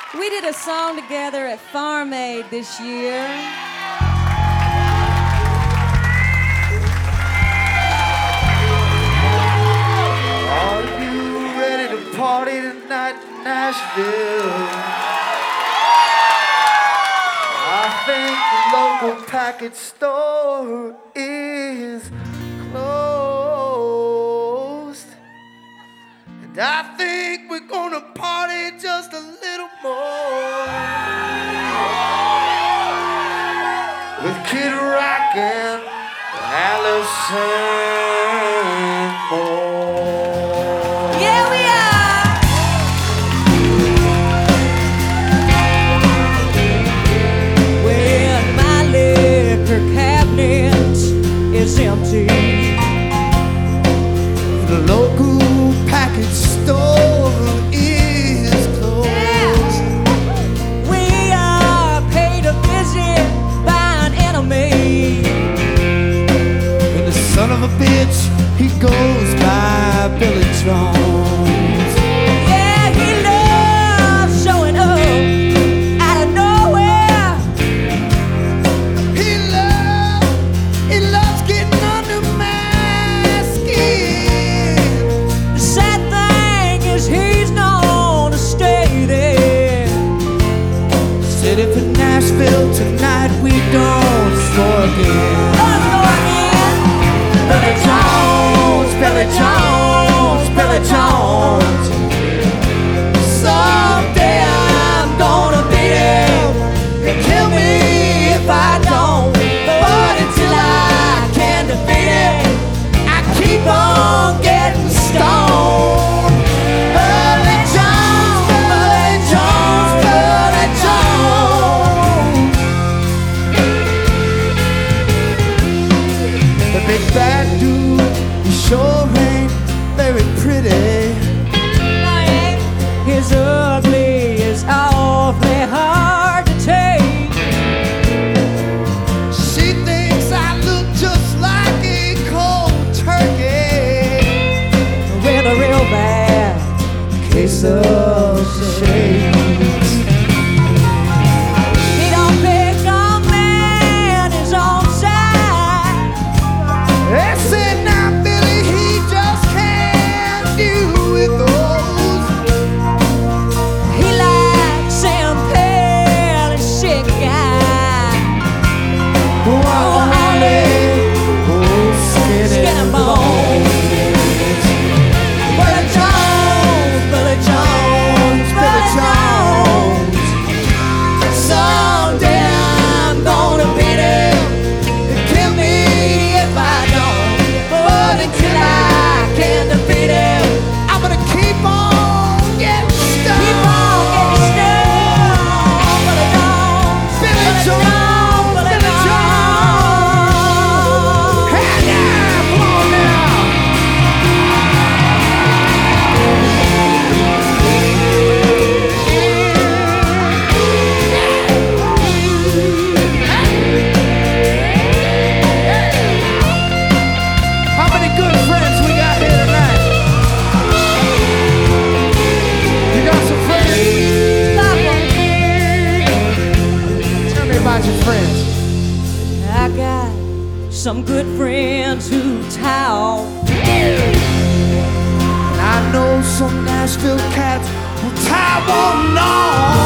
We did a song together at Farm Aid this year. Are you ready to party tonight in Nashville? I think the local package store is closed, and I think we're gonna party just a little more with Kid Rock and Allison Moore. Yeah, we are. When my liquor cabinet is empty, the local package store is closed. we are paid a visit by an enemy. And the son of a bitch, he goes by Billy Jones. Yeah, he loves showing up out of nowhere. He loves getting under my skin. The sad thing is he's known to stay there. Said if in Nashville tonight we don't score again. Let's go again. Billy Jones, Billy Jones, Billy Jones. Someday I'm gonna beat him. He'll kill me if I don't. But until I can defeat him, I keep on getting stoned. Billy Jones, Billy Jones, Billy Jones. The big bad dude, he sure ain't very pretty. His ugly is awfully hard to take. She thinks I look just like a cold turkey With a real bad case of shakes. he don't pick a man his own size. They said now Billy, he just can't do with those. He likes Sam Pell and shit guy. Who are only skin Skin and and bones. Billy Jones, Billy Jones, Billy Jones. Someday I'm gonna beat him. He'll kill me if I don't. But until I can defeat him, I'm gonna keep on getting stoned. Keep on getting stoned. Billy Jones, Billy Jones, Billy Jones. Hey, yeah, come on now. How many good friends we got here tonight? You got some friends? Tell me about your friends. I got some good friends who talk. And I know some Nashville cats will tie one on.